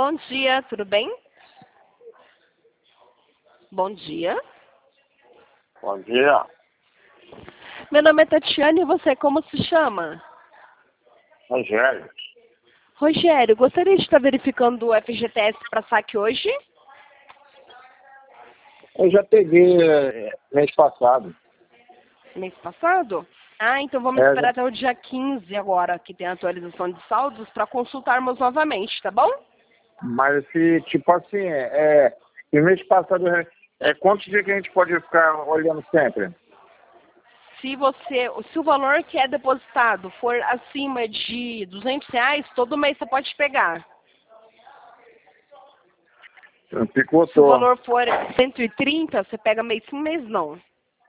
bom dia, tudo bem? Bom dia. Bom dia. Meu nome é Tatiana e você como se chama? Rogério. Rogério, gostaria de estar verificando o FGTS para saque hoje? Eu já peguei mês passado. Mês passado? Ah, então vamos esperar até o dia 15 agora, que tem a atualização de saldos, para consultarmos novamente, tá bom? Mas se, tipo assim, e mês passado, quantos dias que a gente pode ficar olhando sempre? Se o valor que é depositado for acima de R$ 200, todo mês você pode pegar. Picotou. Se o valor for 130, você pega mês sim, mês não.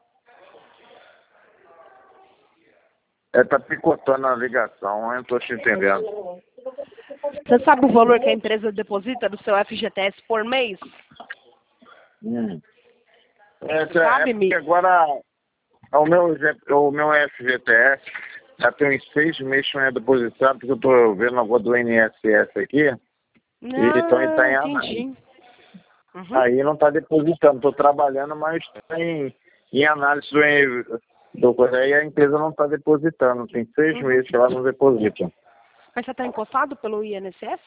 Tá picotando a ligação, eu não tô te entendendo. Você sabe o valor que a empresa deposita do seu FGTS por mês? Sabe, Porque agora o meu FGTS já tem uns 6 meses que não é depositado, porque eu tô vendo agora do INSS aqui. Então ele tá em entendi. Aí não está depositando, estou trabalhando, mas está em análise do coisa. Aí a empresa não está depositando, tem 6 meses que ela não deposita. Mas você está encostado pelo INSS?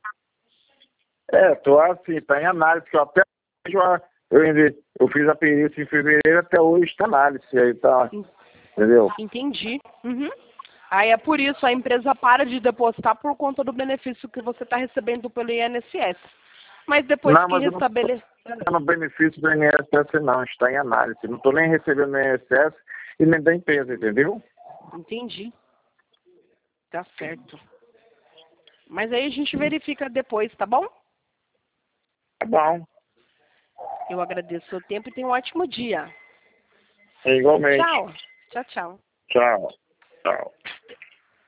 Estou assim, está em análise, que até hoje eu fiz a perícia em fevereiro, até hoje está em análise, aí tá, entendeu? Entendi. Aí é por isso, a empresa para de depositar por conta do benefício que você está recebendo pelo INSS. Mas depois que restabelecer... Não está no benefício do INSS não, está em análise. Não estou nem recebendo do INSS e nem da empresa, entendeu? Entendi. Tá certo. Mas aí a gente verifica depois, tá bom? Tá bom. Eu agradeço o seu tempo e tenha um ótimo dia. Igualmente. Tchau. Tchau, tchau. Tchau. Tchau.